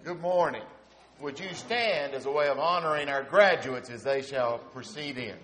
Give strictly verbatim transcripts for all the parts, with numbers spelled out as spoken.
Good morning. Would you stand as a way of honoring our graduates as they shall proceed in?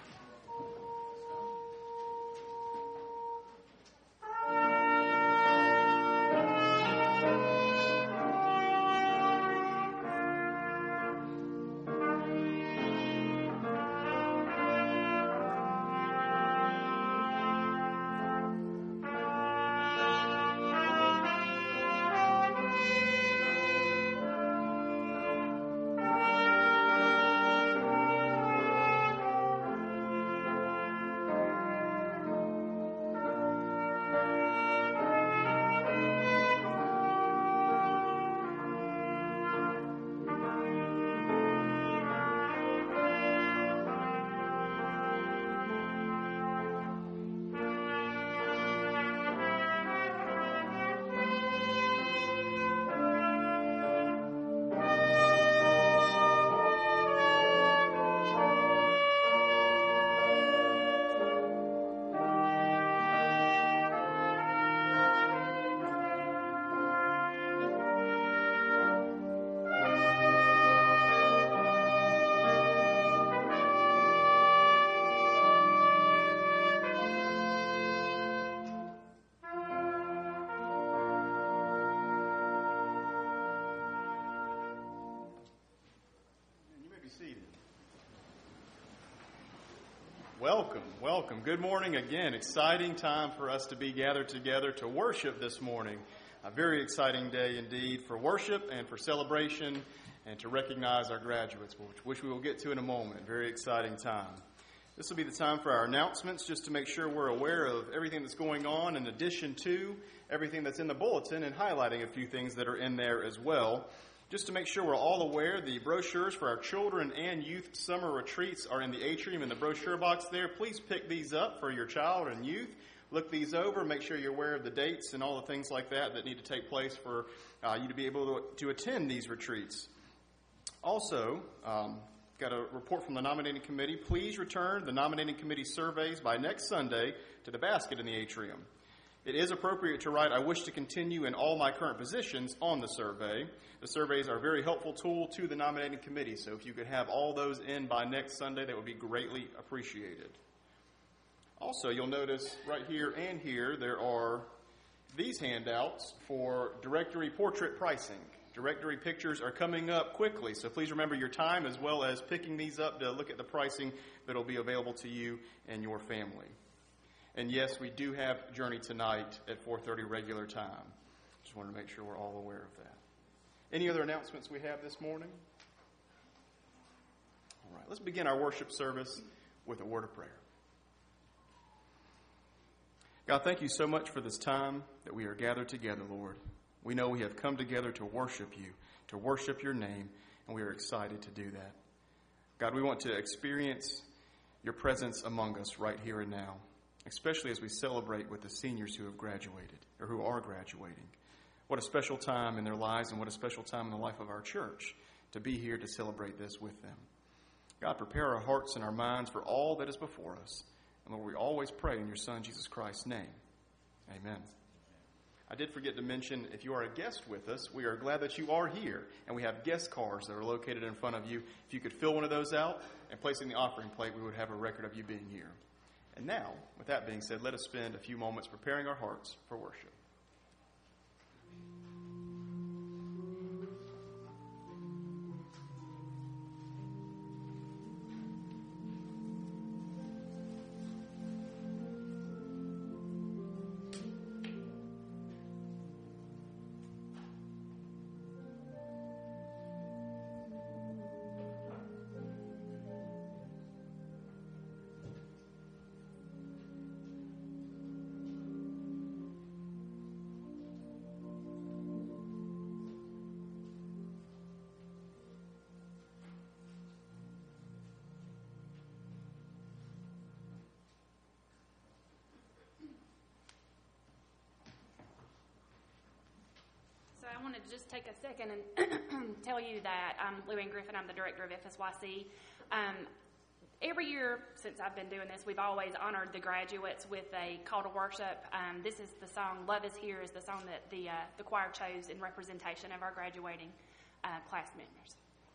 Welcome, welcome. Good morning again. Exciting time for us to be gathered together to worship this morning. A very exciting day indeed for worship and for celebration and to recognize our graduates, which we will get to in a moment. Very exciting time. This will be the time for our announcements, just to make sure we're aware of everything that's going on in addition to everything that's in the bulletin and highlighting a few things that are in there as well. Just to make sure we're all aware, the brochures for our children and youth summer retreats are in the atrium in the brochure box there. Please pick these up for your child and youth. Look these over. Make sure you're aware of the dates and all the things like that that need to take place for uh, you to be able to, to attend these retreats. Also, um, got a report from the nominating committee. Please return the nominating committee surveys by next Sunday to the basket in the atrium. It is appropriate to write, "I wish to continue in all my current positions" on the survey. The surveys are a very helpful tool to the nominating committee, so if you could have all those in by next Sunday, that would be greatly appreciated. Also, you'll notice right here and here, there are these handouts for directory portrait pricing. Directory pictures are coming up quickly, so please remember your time as well as picking these up to look at the pricing that will be available to you and your family. And yes, we do have Journey tonight at four thirty regular time. Just wanted to make sure we're all aware of that. Any other announcements we have this morning? All right, let's begin our worship service with a word of prayer. God, thank you so much for this time that we are gathered together, Lord. We know we have come together to worship you, to worship your name, and we are excited to do that. God, we want to experience your presence among us right here and now, especially as we celebrate with the seniors who have graduated or who are graduating. What a special time in their lives and what a special time in the life of our church to be here to celebrate this with them. God, prepare our hearts and our minds for all that is before us. And Lord, we always pray in your Son, Jesus Christ's name. Amen. I did forget to mention, if you are a guest with us, we are glad that you are here. And we have guest cards that are located in front of you. If you could fill one of those out and place it in the offering plate, we would have a record of you being here. And now, with that being said, let us spend a few moments preparing our hearts for worship. I wanted to just take a second and tell you that I'm Lou-Ann Griffin. I'm the director of F S Y C. Um, every year since I've been doing this, we've always honored the graduates with a call to worship. Um, this is the song "Love Is Here" is the song that the uh, the choir chose in representation of our graduating uh, class members.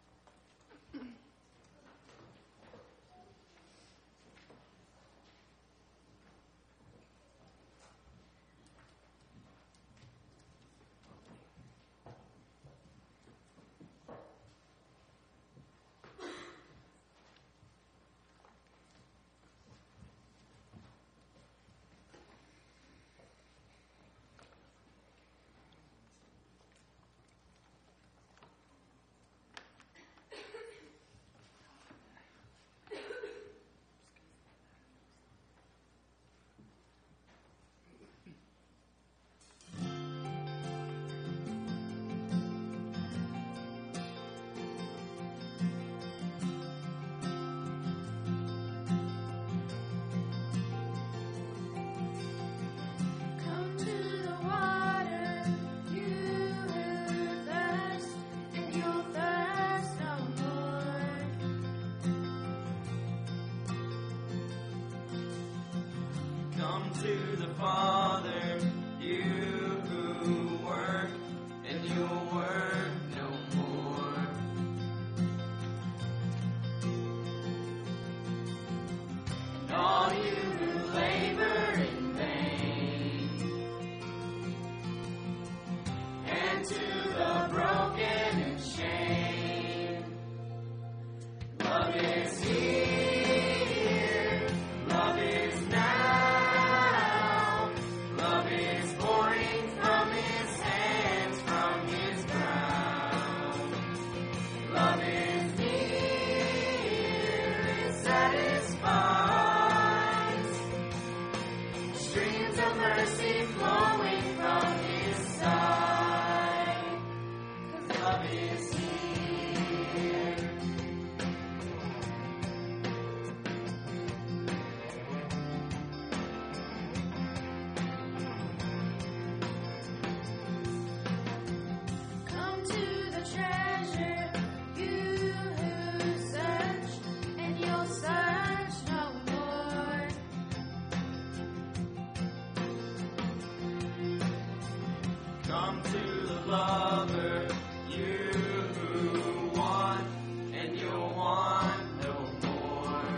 To the Father, you who work, and you'll work no more. And all you who labor in vain, and to the broken and shame, love is here, love is now. Come to the lover, you who want, and you'll want no more.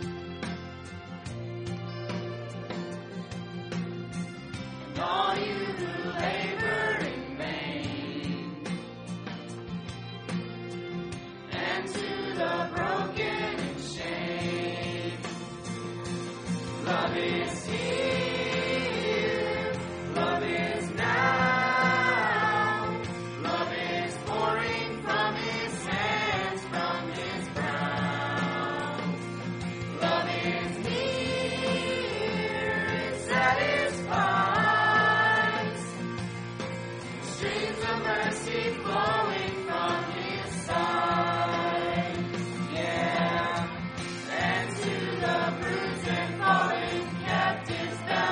And all you who labor in vain, and to the broken and shame, love is here, love is now. Captives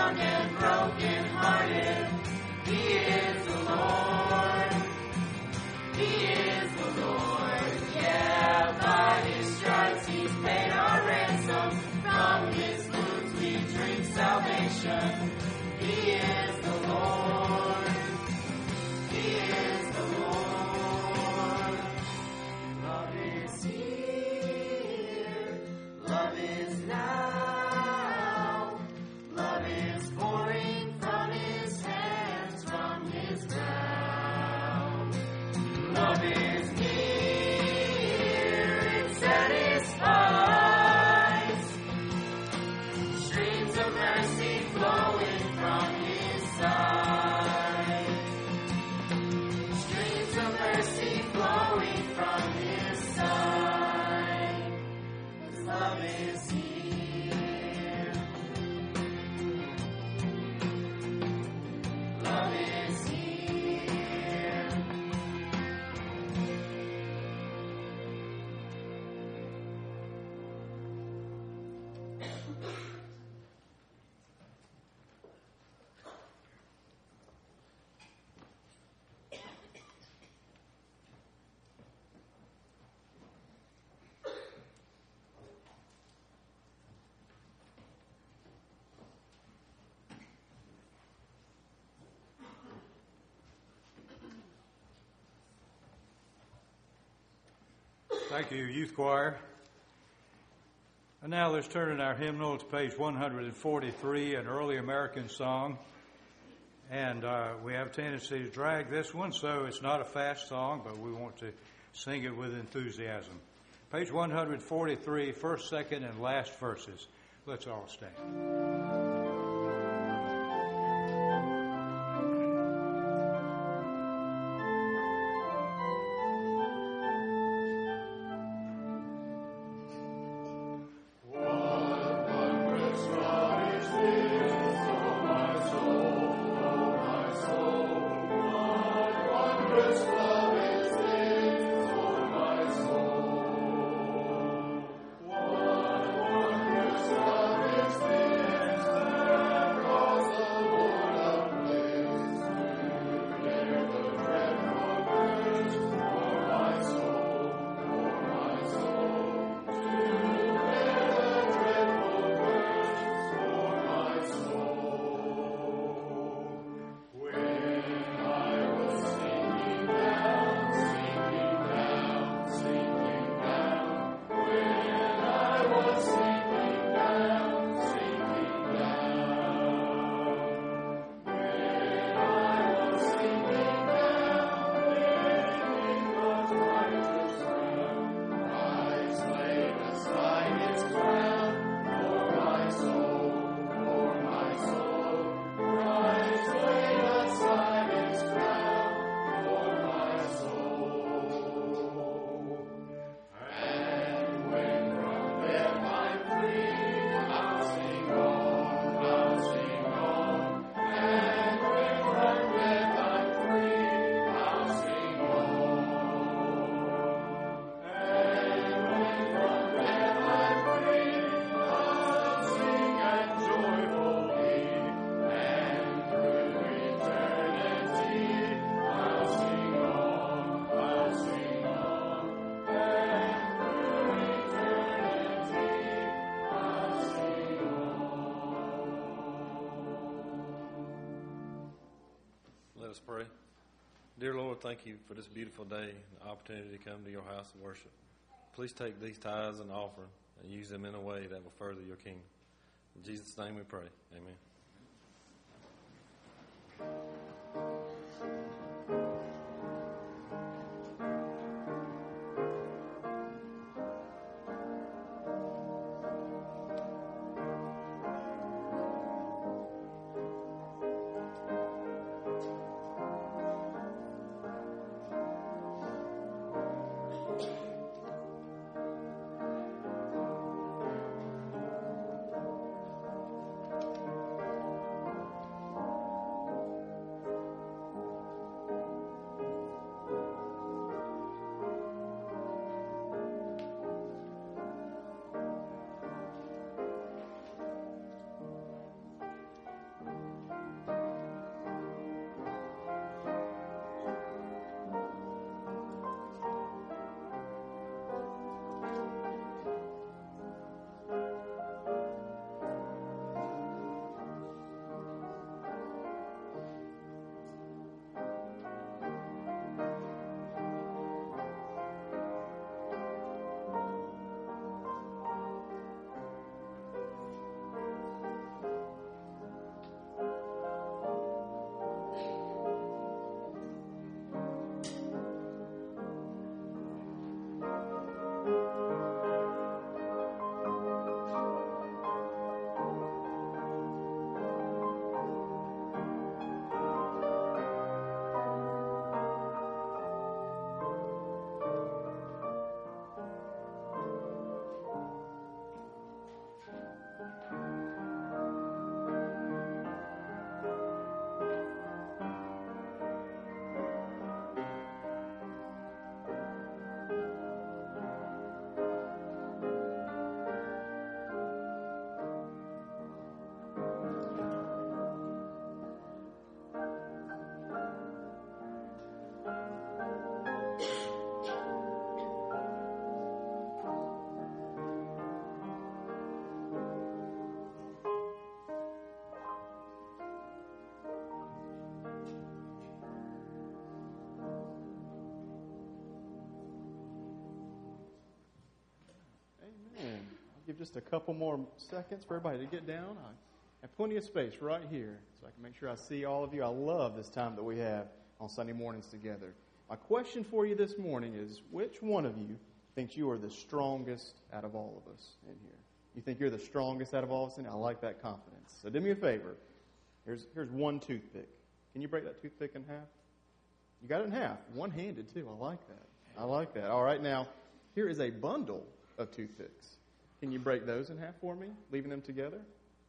Thank you, Youth Choir. And now let's turn in our hymnal to page one forty-three, an early American song. And uh, we have a tendency to drag this one, so it's not a fast song, but we want to sing it with enthusiasm. Page one forty-three, first, second, and last verses. Let's all stand. Let us pray. Dear Lord, thank you for this beautiful day and the opportunity to come to your house of worship. Please take these tithes and offering and use them in a way that will further your kingdom. In Jesus' name we pray. Amen. give just a couple more seconds for everybody to get down. I have plenty of space right here so I can make sure I see all of you. I love this time that we have on Sunday mornings together. My question for you this morning is, which one of you thinks you are the strongest out of all of us in here? You think you're the strongest out of all of us in here? I like that confidence. So do me a favor. Here's, here's one toothpick. Can you break that toothpick in half? You got it in half. One-handed, too. I like that. I like that. All right, now, here is a bundle of toothpicks. Can you break those in half for me, leaving them together?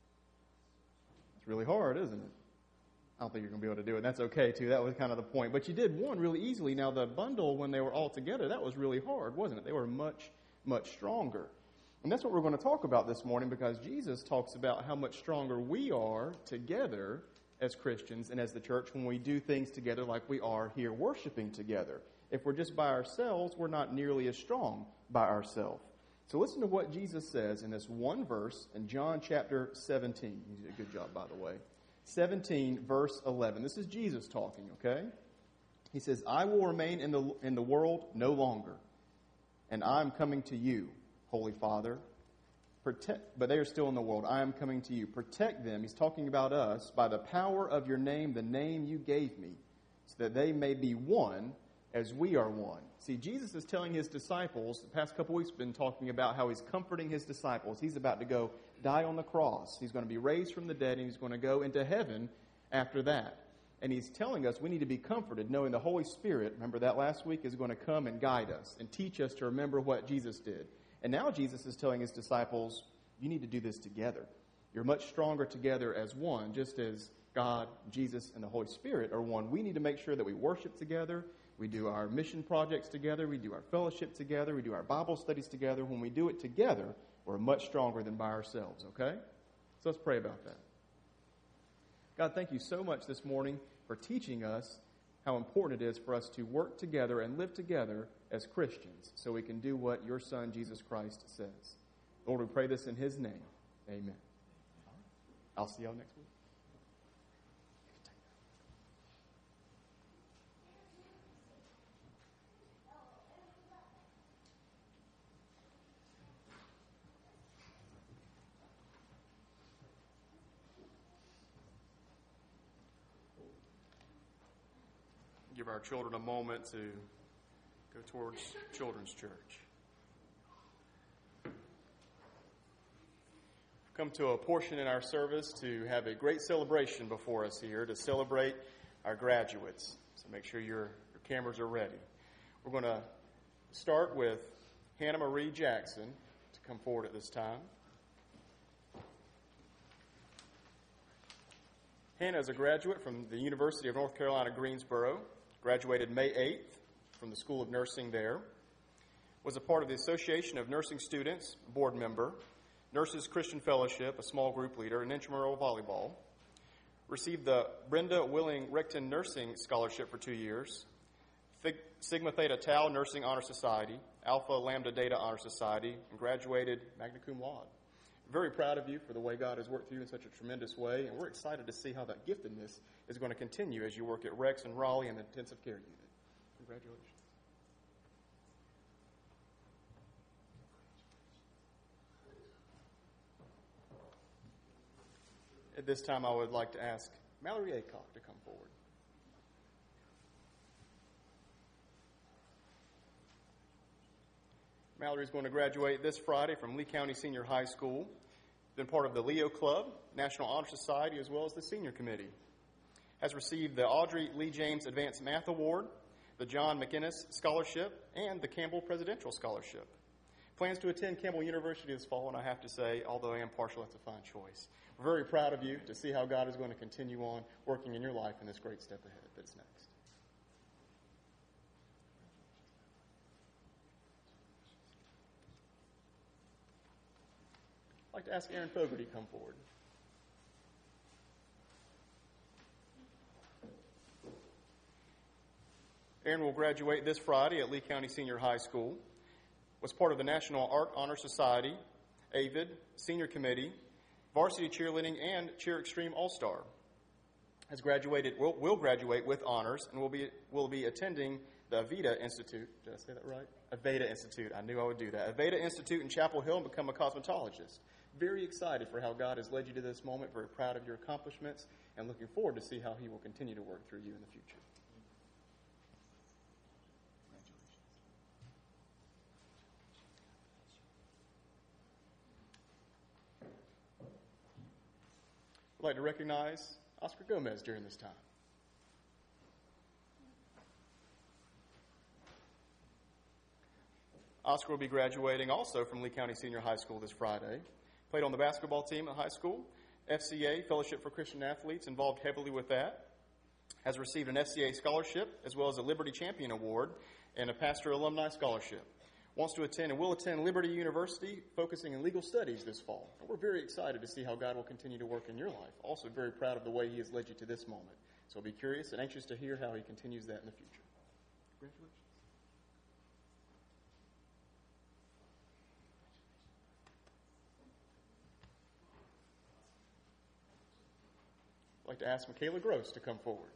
It's really hard, isn't it? I don't think you're going to be able to do it. That's okay, too. That was kind of the point. But you did one really easily. Now, the bundle, when they were all together, that was really hard, wasn't it? They were much, much stronger. And that's what we're going to talk about this morning, because Jesus talks about how much stronger we are together as Christians and as the church when we do things together like we are here worshiping together. If we're just by ourselves, we're not nearly as strong by ourselves. So listen to what Jesus says in this one verse in John chapter seventeen. You did a good job, by the way. seventeen, verse eleven. This is Jesus talking, okay? He says, I will remain in the, in the world no longer, and I am coming to you, Holy Father. Protect, but they are still in the world. I am coming to you. Protect them. He's talking about us by the power of your name, the name you gave me, so that they may be one as we are one. See, Jesus is telling his disciples, the past couple weeks we've been talking about how he's comforting his disciples. He's about to go die on the cross. He's going to be raised from the dead, and he's going to go into heaven after that. And he's telling us we need to be comforted, knowing the Holy Spirit, remember that last week, is going to come and guide us and teach us to remember what Jesus did. And now Jesus is telling his disciples, you need to do this together. You're much stronger together as one, just as God, Jesus, and the Holy Spirit are one. We need to make sure that we worship together. We do our mission projects together. We do our fellowship together. We do our Bible studies together. When we do it together, we're much stronger than by ourselves, okay? So let's pray about that. God, thank you so much this morning for teaching us how important it is for us to work together and live together as Christians so we can do what your Son, Jesus Christ, says. Lord, we pray this in his name. Amen. I'll see y'all next week. Give our children a moment to go towards Children's Church. We've come to a portion in our service to have a great celebration before us here, to celebrate our graduates. So make sure your, your cameras are ready. We're going to start with Hannah Marie Jackson to come forward at this time. Hannah is a graduate from the University of North Carolina, Greensboro. Graduated May eighth from the School of Nursing there. Was a part of the Association of Nursing Students, board member. Nurses Christian Fellowship, a small group leader, and intramural volleyball. Received the Brenda Willing Rickton Nursing Scholarship for two years. Fig- Sigma Theta Tau Nursing Honor Society, Alpha Lambda Data Honor Society, and graduated magna cum laude. Very proud of you for the way God has worked through you in such a tremendous way, and we're excited to see how that giftedness is going to continue as you work at Rex and Raleigh and the intensive care unit. Congratulations. At this time, I would like to ask Mallory Aycock to come forward. Mallory is going to graduate this Friday from Lee County Senior High School. Been part of the Leo Club, National Honor Society, as well as the Senior Committee. Has received the Audrey Lee James Advanced Math Award, the John McInnes Scholarship, and the Campbell Presidential Scholarship. Plans to attend Campbell University this fall, and I have to say, although I am partial, that's a fine choice. We're very proud of you to see how God is going to continue on working in your life in this great step ahead that's next. I'd like to ask Aaron Fogarty to come forward. Aaron will graduate this Friday at Lee County Senior High School. Was part of the National Art Honor Society, AVID, Senior Committee, Varsity Cheerleading, and Cheer Extreme All-Star. Has graduated, will, will graduate with honors, and will be will be attending the Aveda Institute. Did I say that right? Aveda Institute. I knew I would do that. Aveda Institute in Chapel Hill and become a cosmetologist. Very excited for how God has led you to this moment. Very proud of your accomplishments and looking forward to see how He will continue to work through you in the future. I'd like to recognize Oscar Gomez during this time. Oscar will be graduating also from Lee County Senior High School this Friday. Played on the basketball team at high school. F C A, Fellowship for Christian Athletes, involved heavily with that. Has received an F C A scholarship as well as a Liberty Champion Award and a Pastor Alumni Scholarship. Wants to attend and will attend Liberty University, focusing in legal studies this fall. And we're very excited to see how God will continue to work in your life. Also very proud of the way He has led you to this moment. So I'll be curious and anxious to hear how He continues that in the future. Congratulations. I'd like to ask Michaela Gross to come forward.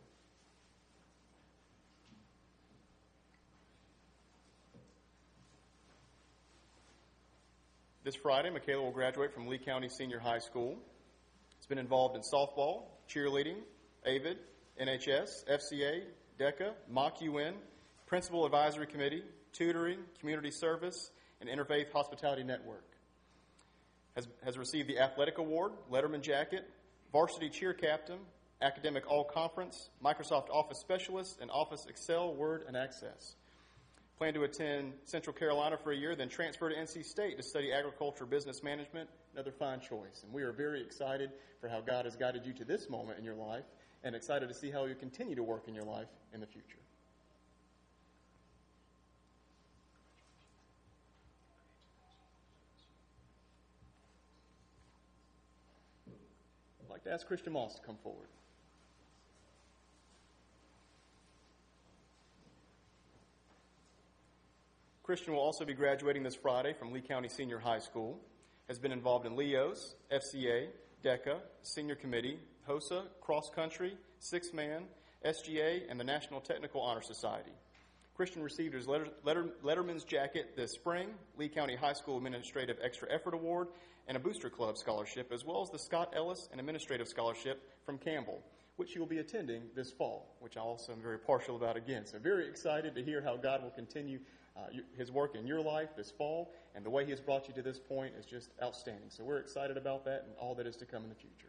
This Friday, Michaela will graduate from Lee County Senior High School. Has been involved in softball, cheerleading, AVID, N H S, F C A, DECA, Mock U N, Principal Advisory Committee, tutoring, community service, and Interfaith Hospitality Network. Has, has received the Athletic Award, Letterman Jacket, Varsity Cheer Captain, Academic All-Conference, Microsoft Office Specialist, and Office Excel, Word, and Access. Plan to attend Central Carolina for a year, then transfer to N C State to study agriculture business management. Another fine choice. And we are very excited for how God has guided you to this moment in your life and excited to see how you continue to work in your life in the future. I'd like to ask Christian Moss to come forward. Christian will also be graduating this Friday from Lee County Senior High School. Has been involved in Leos, F C A, DECA, Senior Committee, HOSA, Cross Country, Six Man, S G A, and the National Technical Honor Society. Christian received his letter, letter, Letterman's Jacket this spring, Lee County High School Administrative Extra Effort Award, and a Booster Club Scholarship, as well as the Scott Ellis and Administrative Scholarship from Campbell, which you will be attending this fall, which I also am very partial about again. So very excited to hear how God will continue uh, His work in your life this fall, and the way He has brought you to this point is just outstanding. So we're excited about that and all that is to come in the future.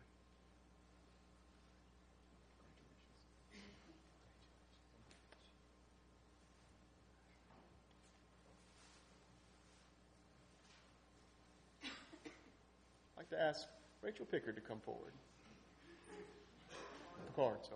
I'd like to ask Rachel Pickard to come forward. Picard, sorry.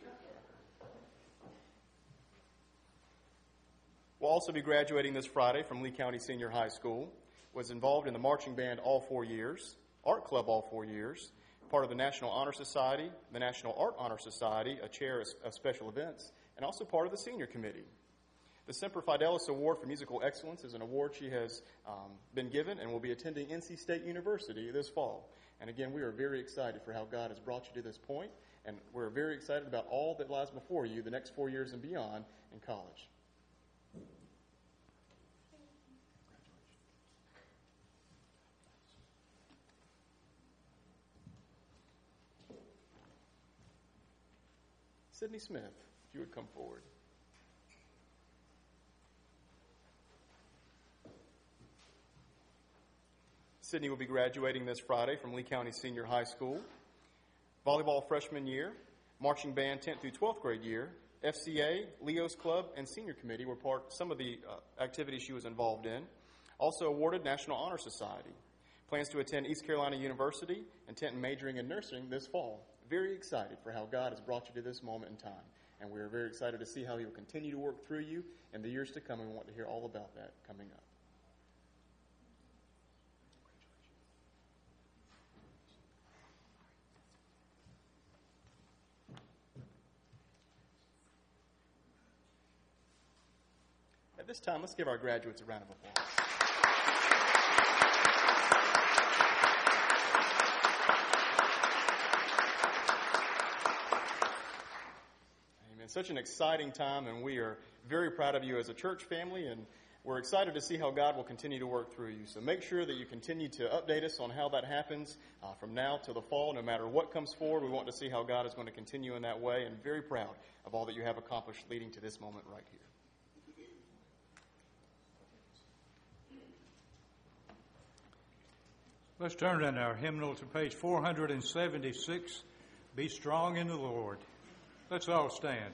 Will also be graduating this Friday from Lee County Senior High School. Was involved in the marching band all four years, art club all four years, part of the National Honor Society, the National Art Honor Society, a chair of special events, and also part of the senior committee. The Semper Fidelis Award for Musical Excellence is an award she has um, been given and will be attending N C State University this fall. And again, we are very excited for how God has brought you to this point, and we're very excited about all that lies before you the next four years and beyond in college. Sydney Smith, if you would come forward. Sydney will be graduating this Friday from Lee County Senior High School. Volleyball freshman year, marching band tenth through twelfth grade year, F C A, Leos Club, and Senior Committee were part some of the uh, activities she was involved in. Also awarded National Honor Society. Plans to attend East Carolina University, intent in majoring in nursing this fall. Very excited for how God has brought you to this moment in time. And we are very excited to see how He will continue to work through you in the years to come, and we want to hear all about that coming up. At this time, let's give our graduates a round of applause. So such an exciting time, and we are very proud of you as a church family, and we're excited to see how God will continue to work through you. So make sure that you continue to update us on how that happens uh, from now to the fall. No matter what comes forward, we want to see how God is going to continue in that way, and very proud of all that you have accomplished leading to this moment right here. Let's turn in our hymnal to page four hundred seventy-six, Be Strong in the Lord. Let's all stand.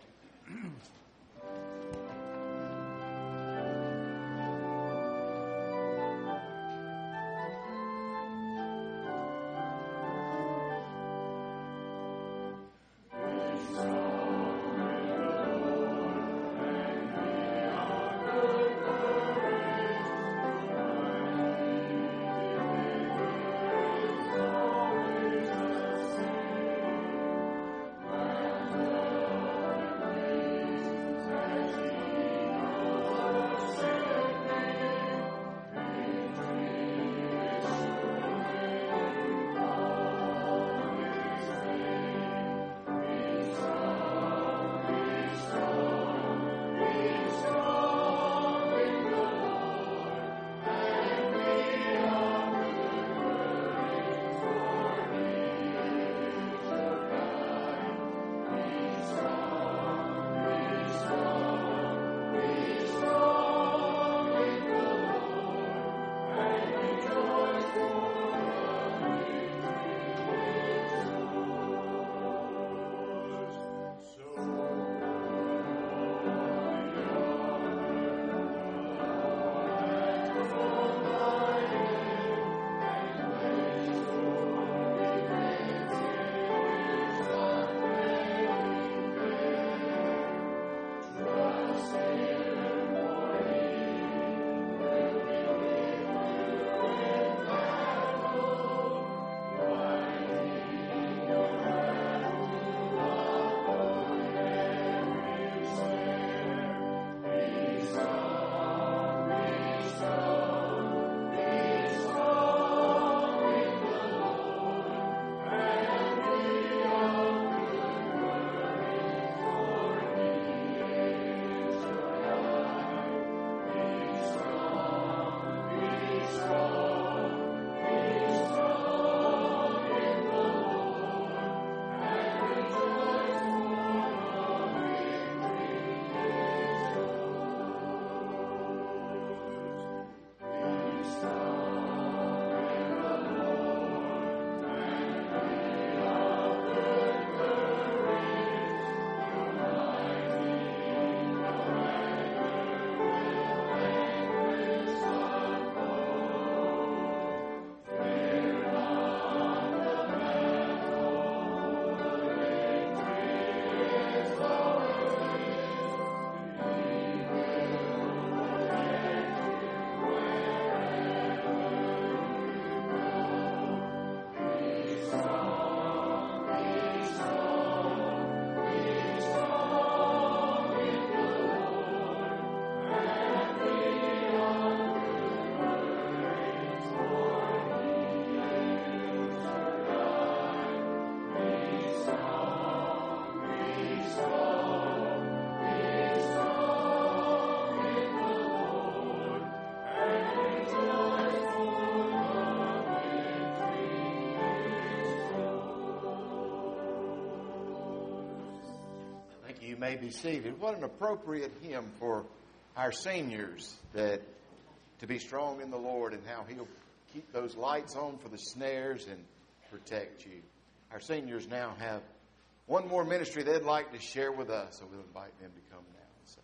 You may be seated. What an appropriate hymn for our seniors, that to be strong in the Lord, and how He'll keep those lights on for the snares and protect you. Our seniors now have one more ministry they'd like to share with us, so we'll invite them to come now. So.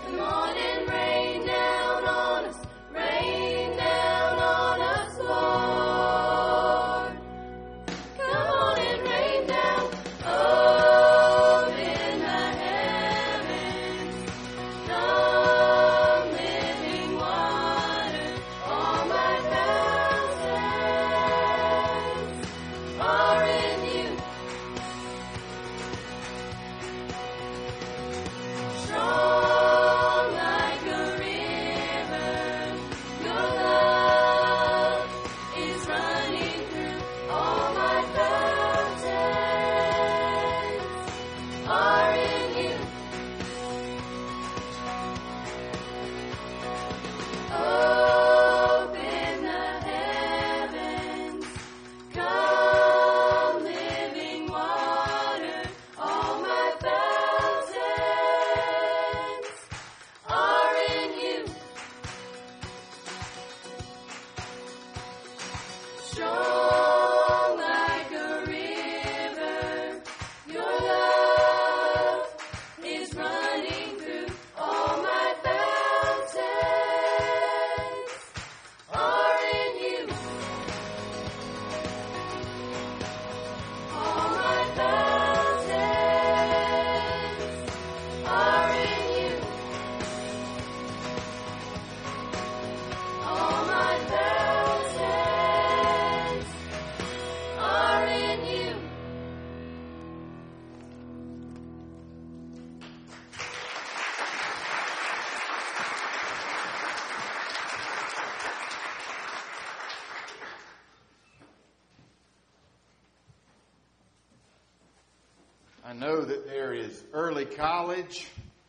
I know that there is early college.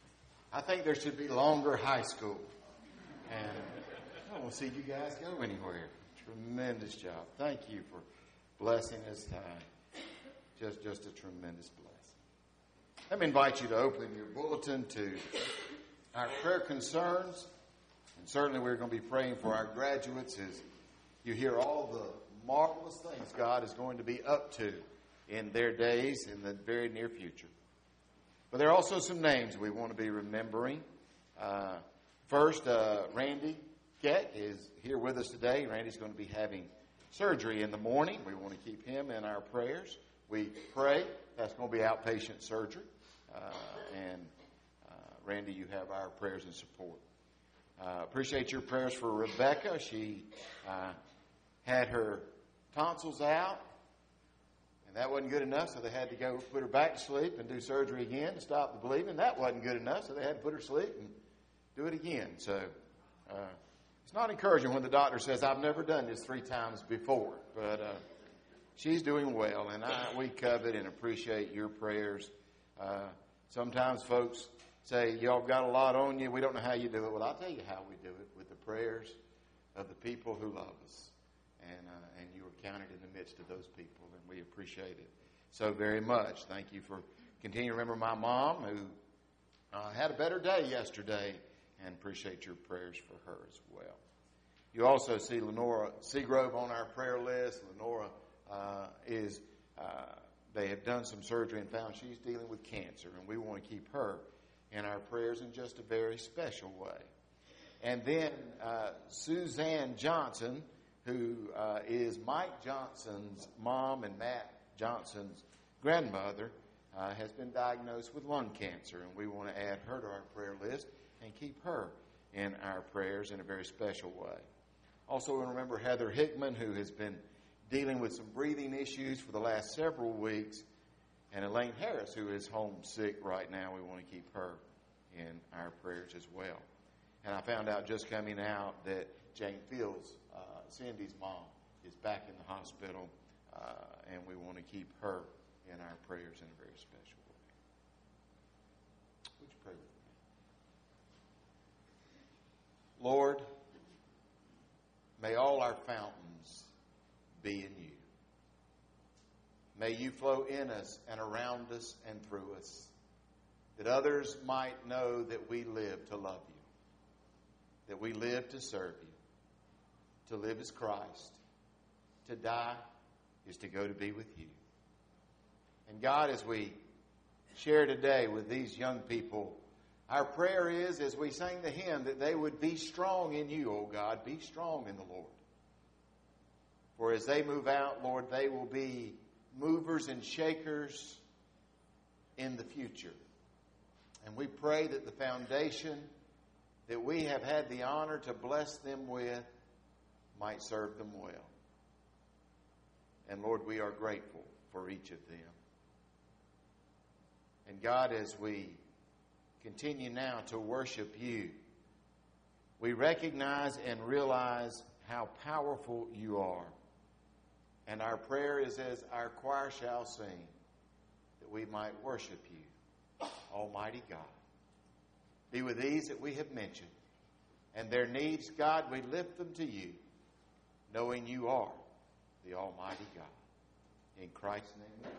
I think there should be longer high school. And I don't want to see you guys go anywhere. Tremendous job. Thank you for blessing this time. Just, just a tremendous blessing. Let me invite you to open your bulletin to our prayer concerns. And certainly we're going to be praying for our graduates as you hear all the marvelous things God is going to be up to in their days in the very near future. But there are also some names we want to be remembering. Uh, first, uh, Randy Kett is here with us today. Randy's going to be having surgery in the morning. We want to keep him in our prayers. We pray that's going to be outpatient surgery. Uh, and uh, Randy, you have our prayers and support. Uh, appreciate your prayers for Rebecca. She uh, had her tonsils out. And that wasn't good enough, so they had to go put her back to sleep and do surgery again to stop the bleeding. That wasn't good enough, so they had to put her to sleep and do it again. So uh, it's not encouraging when the doctor says, I've never done this three times before. But uh, she's doing well, and I, we covet and appreciate your prayers. Uh, sometimes folks say, y'all got a lot on you. We don't know how you do it. Well, I'll tell you how we do it, with the prayers of the people who love us. And, uh, and you are counted in the midst of those people, and we appreciate it so very much. Thank you for continuing to remember my mom, who uh, had a better day yesterday, and appreciate your prayers for her as well. You also see Lenora Seagrove on our prayer list. Lenora uh, is, uh, they have done some surgery and found she's dealing with cancer, and we want to keep her in our prayers in just a very special way. And then uh, Suzanne Johnson, who uh, is Mike Johnson's mom and Matt Johnson's grandmother, uh, has been diagnosed with lung cancer, and we want to add her to our prayer list and keep her in our prayers in a very special way. Also, we remember Heather Hickman, who has been dealing with some breathing issues for the last several weeks, and Elaine Harris, who is homesick right now. We want to keep her in our prayers as well. And I found out just coming out that Jane Fields, uh, Cindy's mom, is back in the hospital, uh, and we want to keep her in our prayers in a very special way. Would you pray with me? Lord, may all our fountains be in you. May you flow in us and around us and through us, that others might know that we live to love you, that we live to serve you. To live is Christ. To die is to go to be with you. And God, as we share today with these young people Our prayer is, as we sang the hymn, that they would be strong in you, O God. Be strong in the Lord. For as they move out, Lord, they will be movers and shakers in the future. And we pray that the foundation that we have had the honor to bless them with might serve them well. And Lord, we are grateful for each of them. And God, as we continue now to worship you, we recognize and realize how powerful you are. And our prayer is, as our choir shall sing, that we might worship you, Almighty God. Be with these that we have mentioned. And their needs, God, we lift them to you, knowing you are the Almighty God. In Christ's name we pray.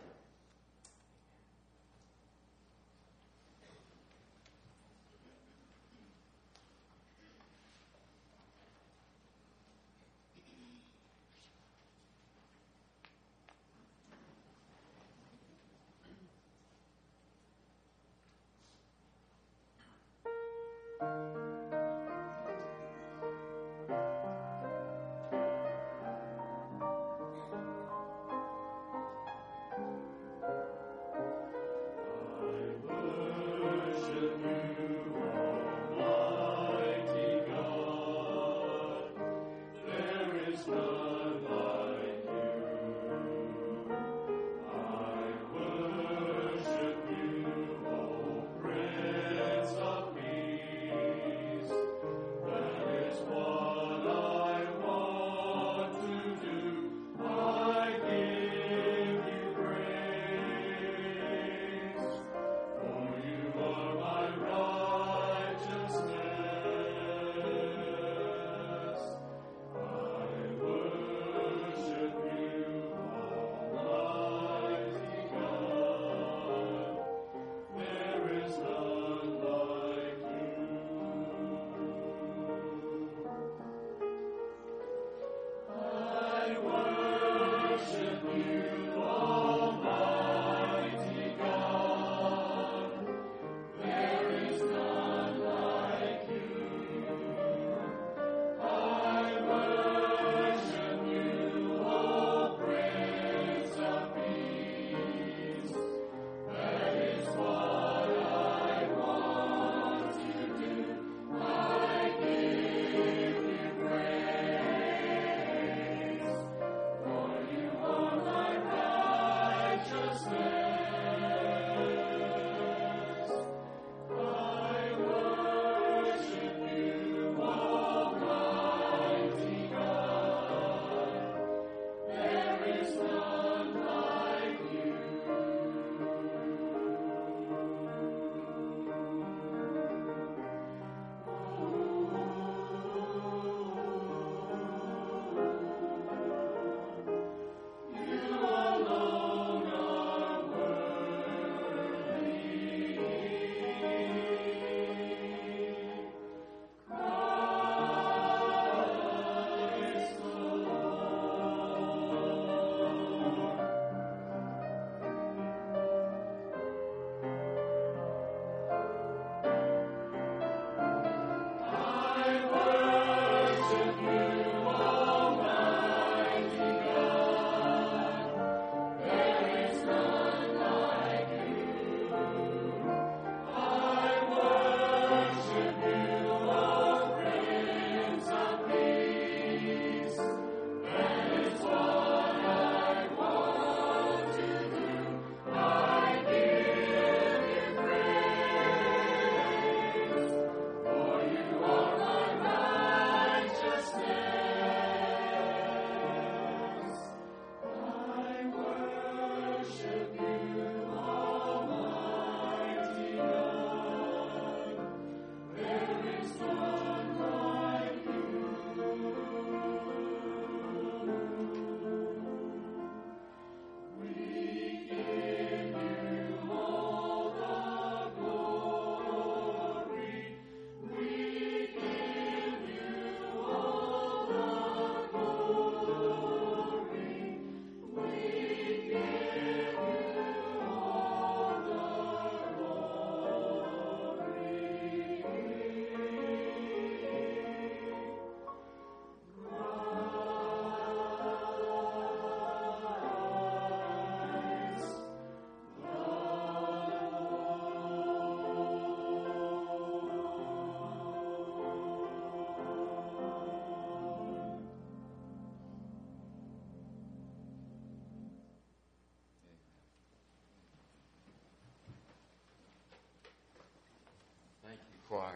choir.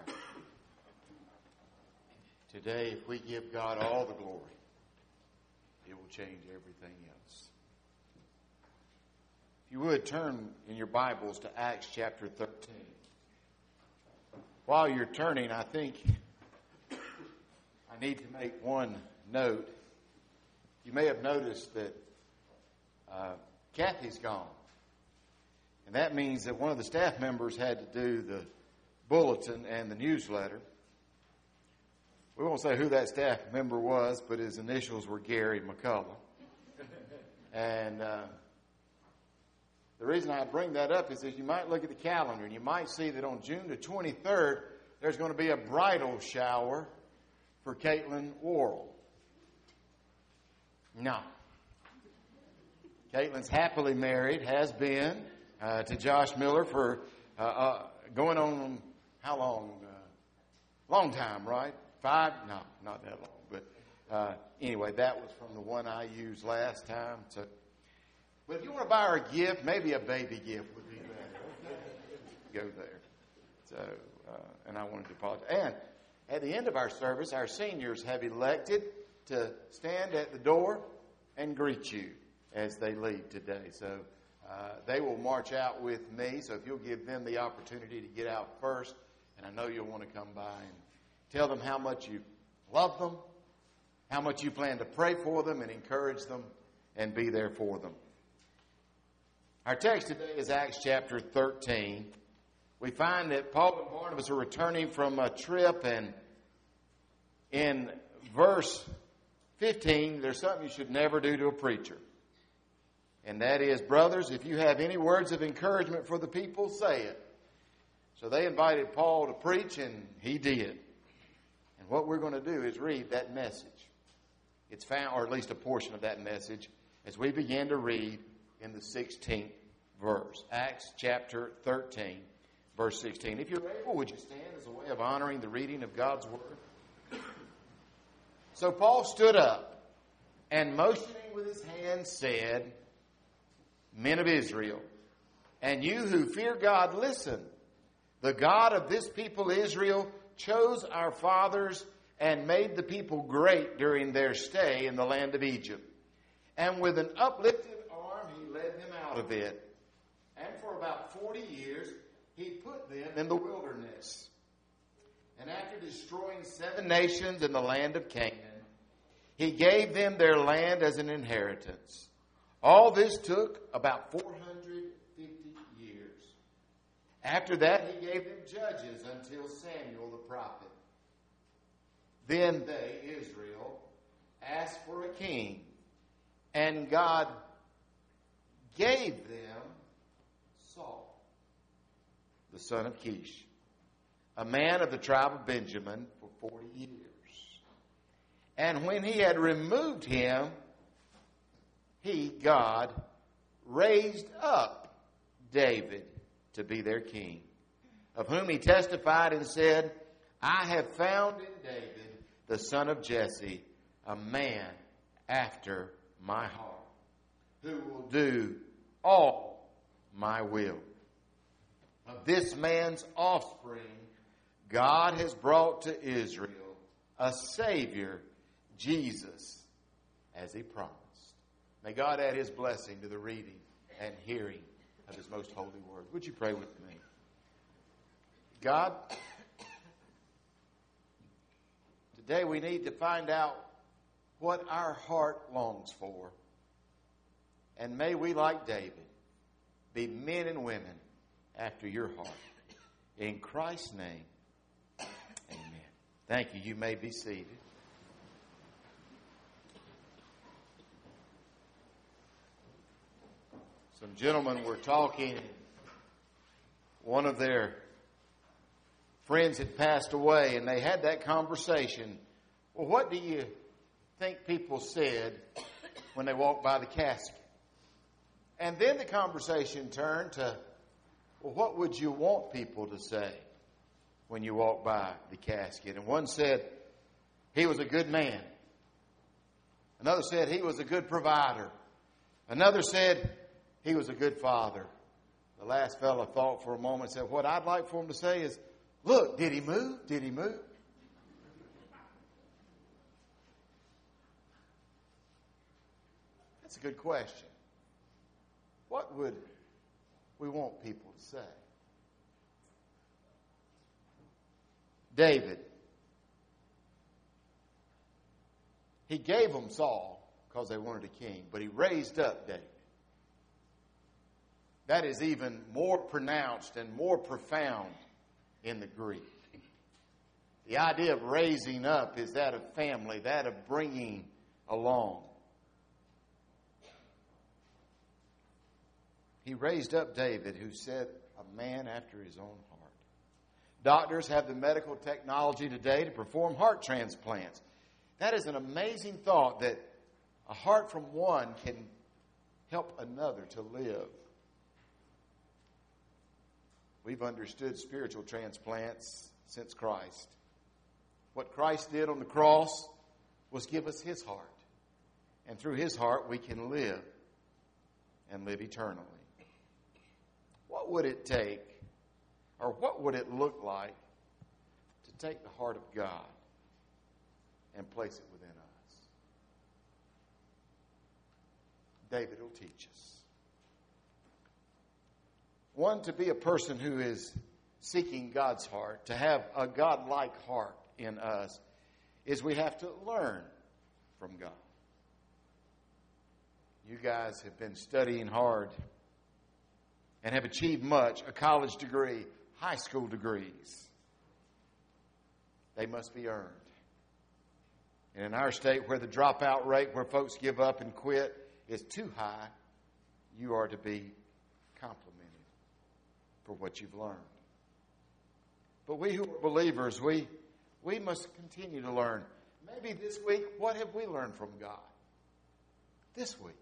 Today, if we give God all the glory, it will change everything else. If you would, turn in your Bibles to Acts chapter thirteen. While you're turning, I think I need to make one note. You may have noticed that uh, Kathy's gone. And that means that one of the staff members had to do the bulletin and the newsletter. We won't say who that staff member was, but his initials were Gary McCullough. And uh, the reason I bring that up is that you might look at the calendar and you might see that on June the twenty-third, there's going to be a bridal shower for Caitlin Worrell. No. Caitlin's happily married, has been, uh, to Josh Miller for uh, uh, going on how long? Uh, long time, right? Five? No, not that long. But uh, anyway, that was from the one I used last time. So, but if you want to buy her a gift, maybe a baby gift would be better. Go there. So, uh, and I wanted to apologize. And at the end of our service, our seniors have elected to stand at the door and greet you as they leave today. So uh, they will march out with me. So if you'll give them the opportunity to get out first, and I know you'll want to come by and tell them how much you love them, how much you plan to pray for them and encourage them and be there for them. Our text today is Acts chapter thirteen. We find that Paul and Barnabas are returning from a trip, and in verse fifteen, there's something you should never do to a preacher. And that is, brothers, if you have any words of encouragement for the people, say it. So they invited Paul to preach, and he did. And what we're going to do is read that message. It's found, or at least a portion of that message, as we begin to read in the sixteenth verse. Acts chapter thirteen, verse sixteen. If you're able, would you stand as a way of honoring the reading of God's word? So Paul stood up and motioning with his hand said, Men of Israel, and you who fear God, listen. The God of this people Israel chose our fathers and made the people great during their stay in the land of Egypt. And with an uplifted arm he led them out of it. And for about forty years he put them in the wilderness. And after destroying seven nations in the land of Canaan, he gave them their land as an inheritance. All this took about four hundred fifty years. After that, he gave them judges until Samuel the prophet. Then they, Israel, asked for a king, and God gave them Saul, the son of Kish, a man of the tribe of Benjamin, for forty years. And when he had removed him, he, God, raised up David to be their king, of whom he testified and said, I have found in David, the son of Jesse, a man after my heart, who will do all my will. Of this man's offspring, God has brought to Israel a Savior, Jesus, as he promised. May God add his blessing to the reading and hearing of his most holy word. Would you pray with me? God, today we need to find out what our heart longs for. And may we, like David, be men and women after your heart. In Christ's name, amen. Thank you. You may be seated. Some gentlemen were talking. One of their friends had passed away, and they had that conversation. Well, what do you think people said when they walked by the casket? And then the conversation turned to, well, what would you want people to say when you walk by the casket? And one said, he was a good man. Another said, he was a good provider. Another said, he was a good father. The last fellow thought for a moment and said, what I'd like for him to say is, Look, did he move? Did he move? That's a good question. What would we want people to say? David, he gave them Saul because they wanted a king, but he raised up David. That is even more pronounced and more profound in the Greek. The idea of raising up is that of family, that of bringing along. He raised up David, who said, a man after his own heart. Doctors have the medical technology today to perform heart transplants. That is an amazing thought, that a heart from one can help another to live. We've understood spiritual transplants since Christ. What Christ did on the cross was give us his heart. And through his heart we can live and live eternally. What would it take, or what would it look like to take the heart of God and place it within us? David will teach us. One, to be a person who is seeking God's heart, to have a God-like heart in us, is we have to learn from God. You guys have been studying hard and have achieved much, a college degree, high school degrees. They must be earned. And in our state, where the dropout rate, where folks give up and quit, is too high, you are to be complimented for what you've learned. But we who are believers, we, we must continue to learn. Maybe this week, what have we learned from God? This week.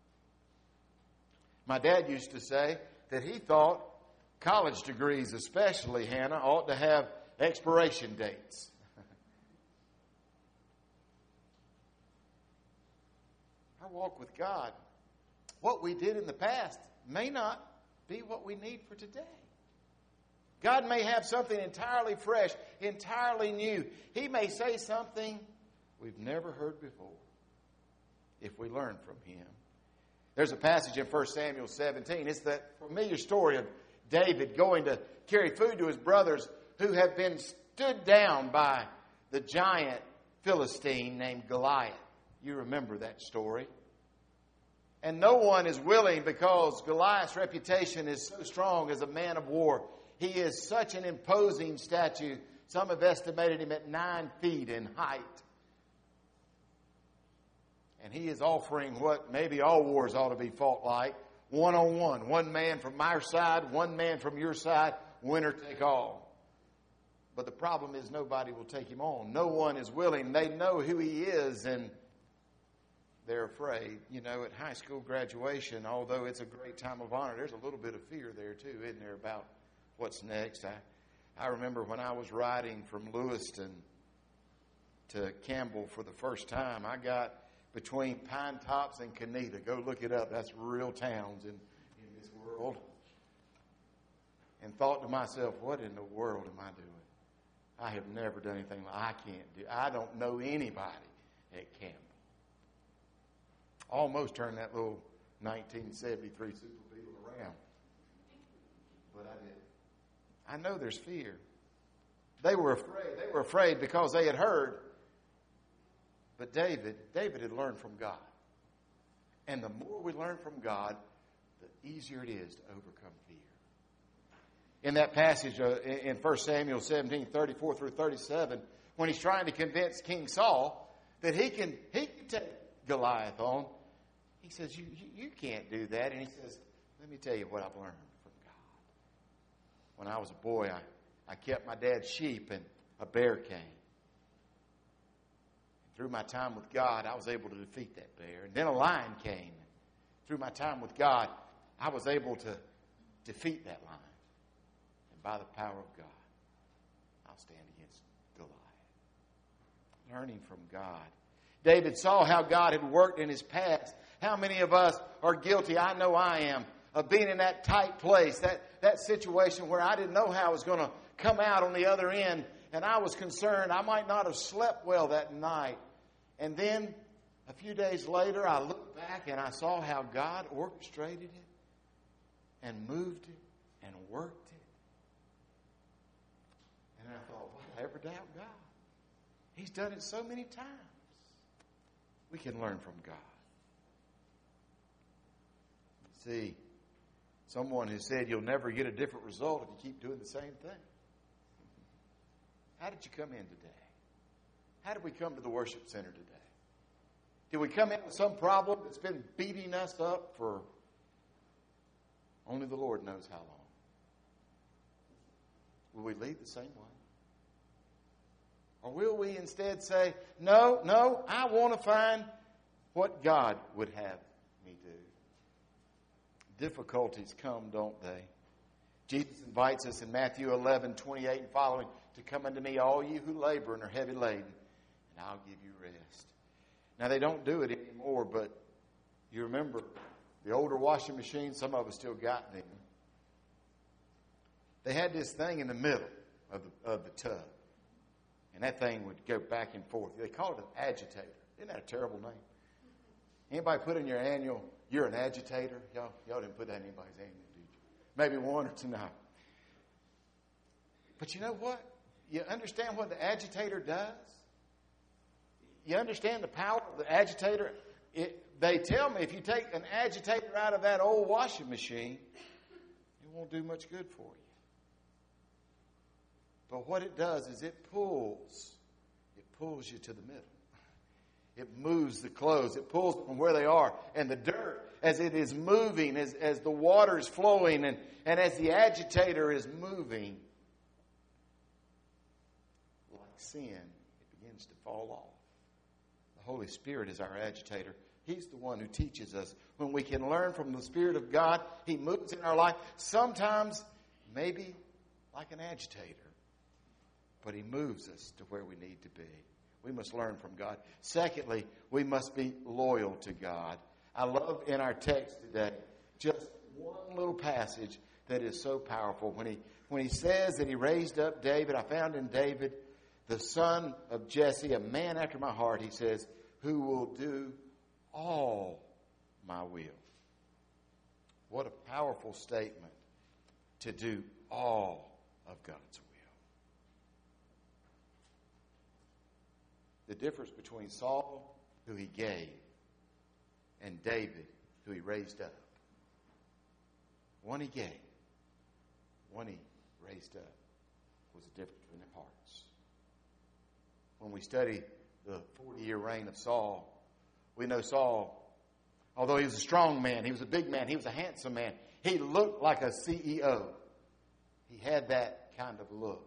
My dad used to say that he thought college degrees, especially, Hannah, ought to have expiration dates. Our walk with God, what we did in the past may not be what we need for today. God may have something entirely fresh, entirely new. He may say something we've never heard before if we learn from him. There's a passage in First Samuel seventeen. It's that familiar story of David going to carry food to his brothers who have been stood down by the giant Philistine named Goliath. You remember that story. And no one is willing, because Goliath's reputation is so strong as a man of war. He is such an imposing statue. Some have estimated him at nine feet in height. And he is offering what maybe all wars ought to be fought like, one-on-one. One man from our side, one man from your side, winner take all. But the problem is nobody will take him on. No one is willing. They know who he is, and they're afraid. You know, at high school graduation, although it's a great time of honor, there's a little bit of fear there too, isn't there, about what's next. I, I remember when I was riding from Lewiston to Campbell for the first time, I got between Pine Tops and Canita. Go look it up. That's real towns in, in this world. And thought to myself, what in the world am I doing? I have never done anything like I can't do. I don't know anybody at Campbell. Almost turned that little nineteen seventy-three Super Beetle around. But I didn't. I know there's fear. They were afraid. They were afraid because they had heard. But David, David had learned from God. And the more we learn from God, the easier it is to overcome fear. In that passage uh, in First Samuel seventeen, thirty-four through thirty-seven, when he's trying to convince King Saul that he can, he can take Goliath on, he says, you, you, you can't do that. And he says, let me tell you what I've learned from God. When I was a boy, I, I kept my dad's sheep, and a bear came. Through my time with God, I was able to defeat that bear. And then a lion came. Through my time with God, I was able to defeat that lion. And by the power of God, I'll stand against Goliath. Learning from God. David saw how God had worked in his past. How many of us are guilty, I know I am, of being in that tight place, that, that situation where I didn't know how I was going to come out on the other end, and I was concerned I might not have slept well that night. And then a few days later, I looked back and I saw how God orchestrated it and moved it and worked it. And I thought, why did I ever doubt God? He's done it so many times. We can learn from God. See, someone has said you'll never get a different result if you keep doing the same thing. How did you come in today? How did we come to the worship center today? Did we come in with some problem that's been beating us up for only the Lord knows how long? Will we leave the same way? Or will we instead say, no, no, I want to find what God would have me do? Difficulties come, don't they? Jesus invites us in Matthew eleven, twenty-eight and following to come unto me, all you who labor and are heavy laden, and I'll give you rest. Now, they don't do it anymore, but you remember the older washing machines, some of us still got them. They had this thing in the middle of the, of the tub, and that thing would go back and forth. They called it an agitator. Isn't that a terrible name? Anybody put in your annual, you're an agitator? Y'all, y'all didn't put that in anybody's annual, did you? Maybe one or two now. But you know what? You understand what the agitator does? You understand the power of the agitator? It, they tell me if you take an agitator out of that old washing machine, it won't do much good for you. But what it does is it pulls. It pulls you to the middle. It moves the clothes. It pulls from where they are. And the dirt, as it is moving, as, as the water is flowing, and, and as the agitator is moving, like sin, it begins to fall off. The Holy Spirit is our agitator. He's the one who teaches us. When we can learn from the Spirit of God, He moves in our life. Sometimes, maybe like an agitator. But He moves us to where we need to be. We must learn from God. Secondly, we must be loyal to God. I love in our text today just one little passage that is so powerful. When he, when he says that He raised up David, I found in David, the son of Jesse, a man after my heart, he says, who will do all my will. What a powerful statement, to do all of God's will. The difference between Saul, who He gave, and David, who He raised up. One He gave, one He raised up, was the difference between their hearts. When we study the forty-year reign of Saul, we know Saul, although he was a strong man, he was a big man, he was a handsome man, he looked like a C E O. He had that kind of look.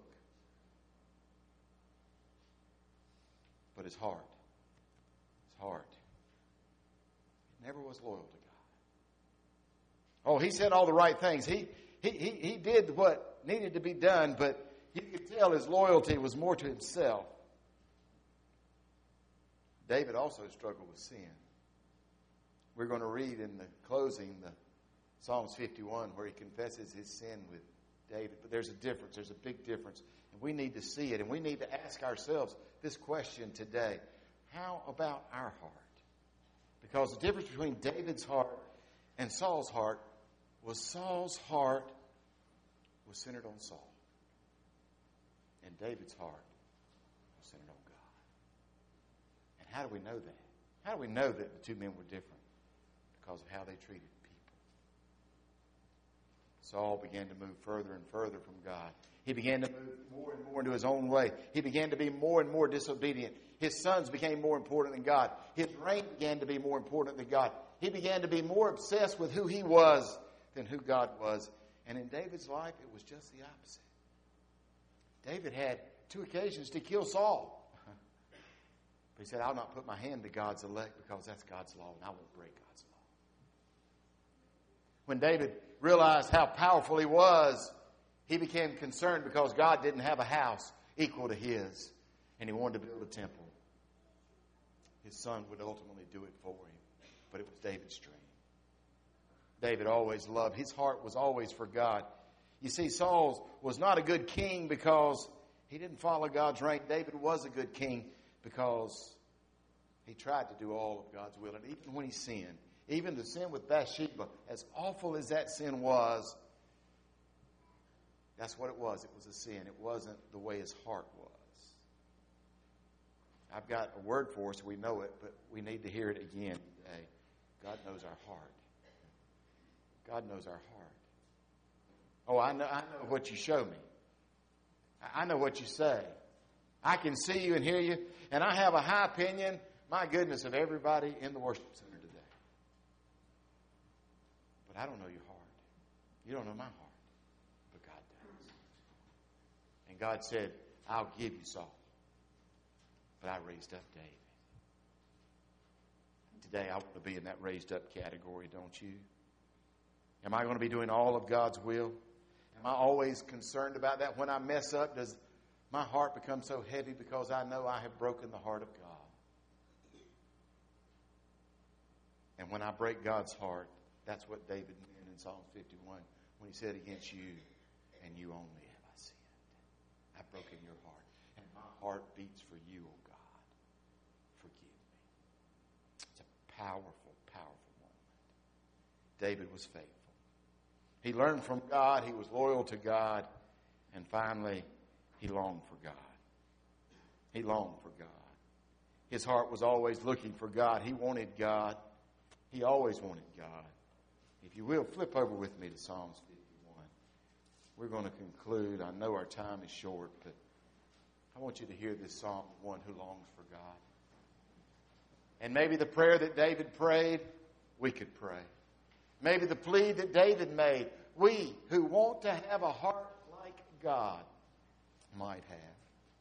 But his heart, his heart, never was loyal to God. Oh, he said all the right things. He, he, he, he did what needed to be done, but you could tell his loyalty was more to himself. David also struggled with sin. We're going to read in the closing the Psalms fifty-one where he confesses his sin with David. But there's a difference. There's a big difference. And we need to see it. And we need to ask ourselves this question today. How about our heart? Because the difference between David's heart and Saul's heart was Saul's heart was centered on Saul. And David's heart was centered on God. And how do we know that? How do we know that the two men were different? Because of how they treated people. Saul began to move further and further from God. He began to move more and more into his own way. He began to be more and more disobedient. His sons became more important than God. His reign began to be more important than God. He began to be more obsessed with who he was than who God was. And in David's life, it was just the opposite. David had two occasions to kill Saul. But he said, I'll not put my hand to God's elect because that's God's law and I won't break God's law. When David realized how powerful he was, he became concerned because God didn't have a house equal to his, and he wanted to build a temple. His son would ultimately do it for him, but it was David's dream. David always loved. His heart was always for God. You see, Saul was not a good king because he didn't follow God's reign. David was a good king because he tried to do all of God's will. And even when he sinned, even the sin with Bathsheba, as awful as that sin was, that's what it was. It was a sin. It wasn't the way his heart was. I've got a word for us. We know it, but we need to hear it again today. God knows our heart. God knows our heart. Oh, I know, I know what you show me. I know what you say. I can see you and hear you, and I have a high opinion, my goodness, of everybody in the worship center today. But I don't know your heart. You don't know my heart, but God does. And God said, I'll give you Saul, but I raised up David. Today, I want to be in that raised up category, don't you? Am I going to be doing all of God's will? Am I always concerned about that? When I mess up, does my heart become so heavy because I know I have broken the heart of God? And when I break God's heart, that's what David meant in Psalm fifty-one when he said, against you and you only have I sinned. I've broken your heart. And my heart beats for you, oh God. Forgive me. It's a powerful, powerful moment. David was faithful. He learned from God. He was loyal to God. And finally, he longed for God. He longed for God. His heart was always looking for God. He wanted God. He always wanted God. If you will, flip over with me to Psalms fifty-one. We're going to conclude. I know our time is short, but I want you to hear this psalm of one who longs for God. And maybe the prayer that David prayed, we could pray. Maybe the plea that David made, we who want to have a heart like God might have.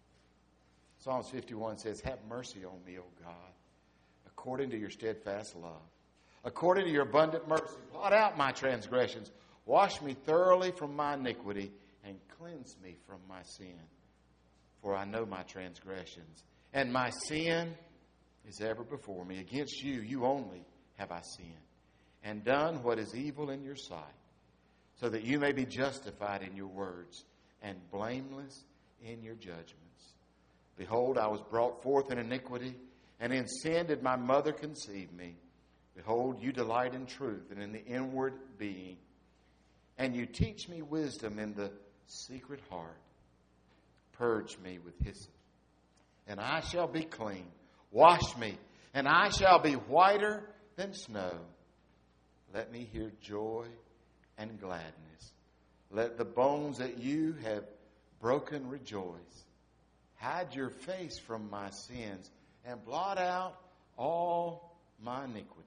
Psalms fifty-one says, have mercy on me, O God, according to your steadfast love. According to your abundant mercy, blot out my transgressions. Wash me thoroughly from my iniquity and cleanse me from my sin. For I know my transgressions, and my sin is ever before me. Against you, you only have I sinned, and done what is evil in your sight, so that you may be justified in your words and blameless in your judgments. Behold, I was brought forth in iniquity, and in sin did my mother conceive me. Behold, you delight in truth and in the inward being, and you teach me wisdom in the secret heart. Purge me with hyssop, and I shall be clean. Wash me, and I shall be whiter than snow. Let me hear joy and gladness. Let the bones that you have broken rejoice. Hide your face from my sins and blot out all my iniquities.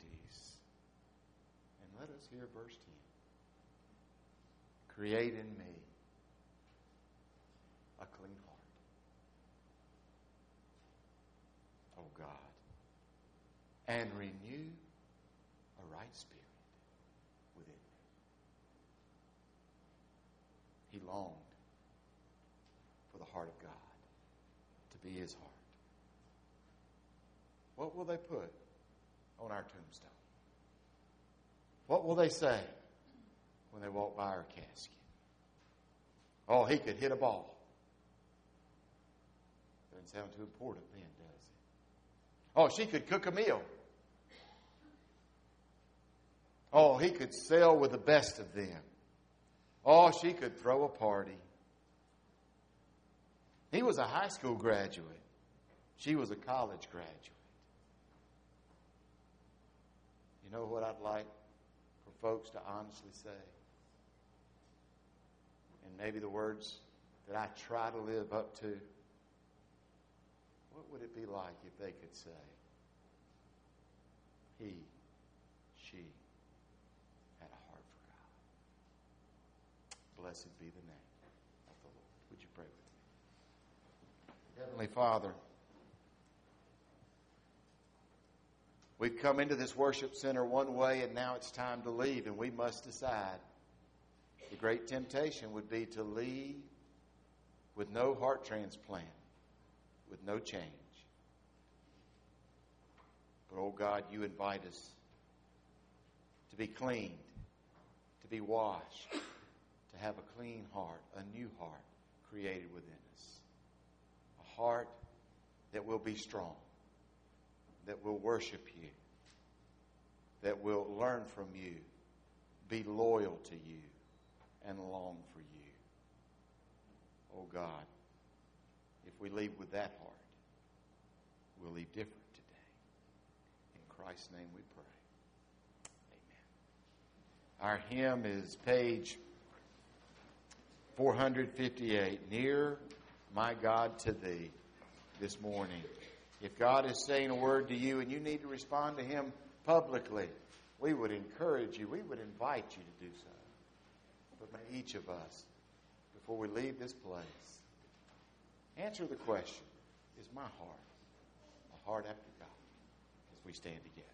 And let us hear verse ten. Create in me a clean heart, O God, and renew a right spirit within me. He longed for the heart of God to be his heart. What will they put on our tombstone? What will they say when they walk by our casket? Oh, he could hit a ball. Doesn't sound too important then, does it? Oh, she could cook a meal. Oh, he could sail with the best of them. Oh, she could throw a party. He was a high school graduate. She was a college graduate. You know what I'd like for folks to honestly say? And maybe the words that I try to live up to. What would it be like if they could say, he, she, had a heart for God? Blessed be the name of the Lord. Would you pray with me? Heavenly Father, we've come into this worship center one way, and now it's time to leave, and we must decide. The great temptation would be to leave with no heart transplant, with no change. But, oh God, you invite us to be cleaned, to be washed, to have a clean heart, a new heart created within us. A heart that will be strong, that will worship you, that will learn from you, be loyal to you, and long for you. Oh God, if we leave with that heart, we'll leave different today. In Christ's name we pray. Amen. Our hymn is page four fifty-eight, Near My God to Thee, this morning. If God is saying a word to you and you need to respond to Him publicly, we would encourage you, we would invite you to do so. But may each of us, before we leave this place, answer the question, is my heart a heart after God? As we stand together.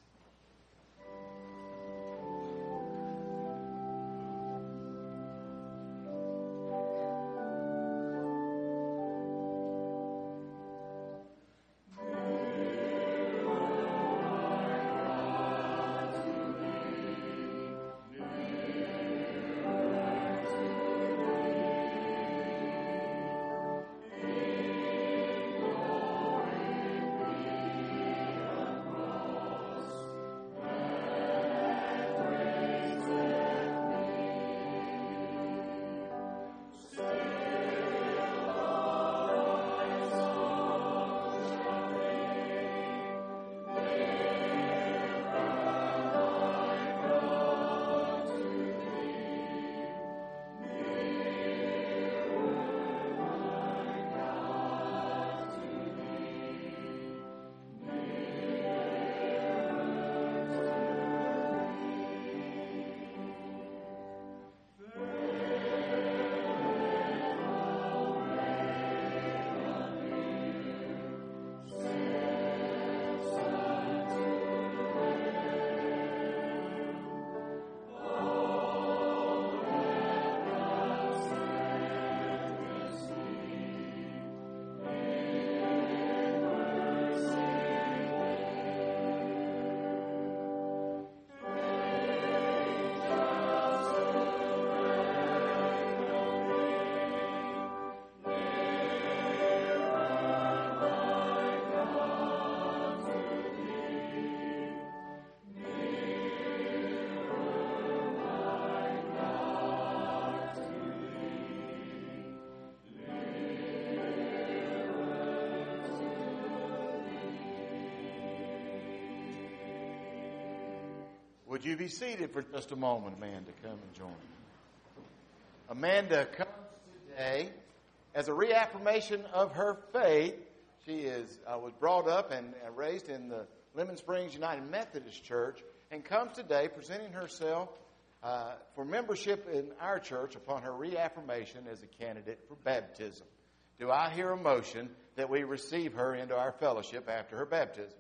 Would you be seated for just a moment, Amanda? Come and join me. Amanda comes today as a reaffirmation of her faith. She is uh, was brought up and uh, raised in the Lemon Springs United Methodist Church and comes today presenting herself uh, for membership in our church upon her reaffirmation as a candidate for baptism. Do I hear a motion that we receive her into our fellowship after her baptism?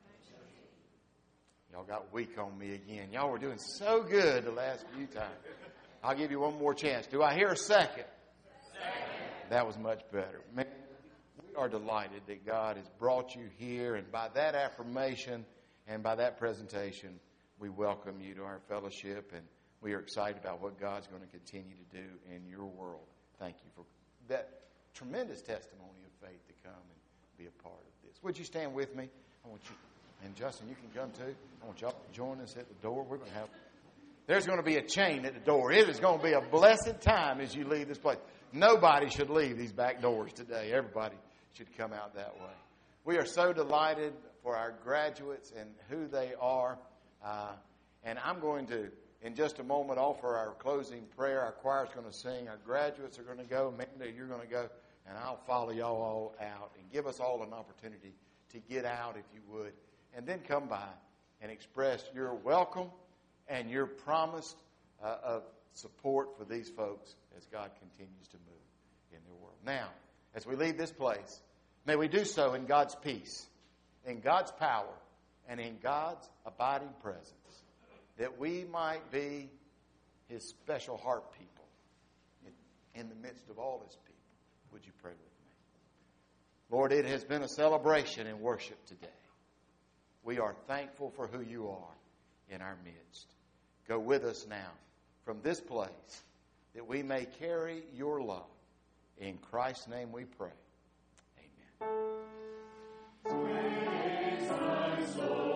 Y'all got weak on me again. Y'all were doing so good the last few times. I'll give you one more chance. Do I hear a second? Second. That was much better. Man, we are delighted that God has brought you here, and by that affirmation and by that presentation, we welcome you to our fellowship, and we are excited about what God's going to continue to do in your world. Thank you for that tremendous testimony of faith to come and be a part of this. Would you stand with me? I want you. And Justin, you can come too. I want y'all to join us at the door. We're going to have, there's going to be a chain at the door. It is going to be a blessed time as you leave this place. Nobody should leave these back doors today. Everybody should come out that way. We are so delighted for our graduates and who they are. Uh, and I'm going to, in just a moment, offer our closing prayer. Our choir is going to sing. Our graduates are going to go. Amanda, you're going to go. And I'll follow y'all all out and give us all an opportunity to get out, if you would. And then come by and express your welcome and your promise uh, of support for these folks as God continues to move in their world. Now, as we leave this place, may we do so in God's peace, in God's power, and in God's abiding presence, that we might be His special heart people in, in the midst of all His people. Would you pray with me? Lord, it has been a celebration in worship today. We are thankful for who you are in our midst. Go with us now from this place that we may carry your love. In Christ's name we pray. Amen. Praise thy soul.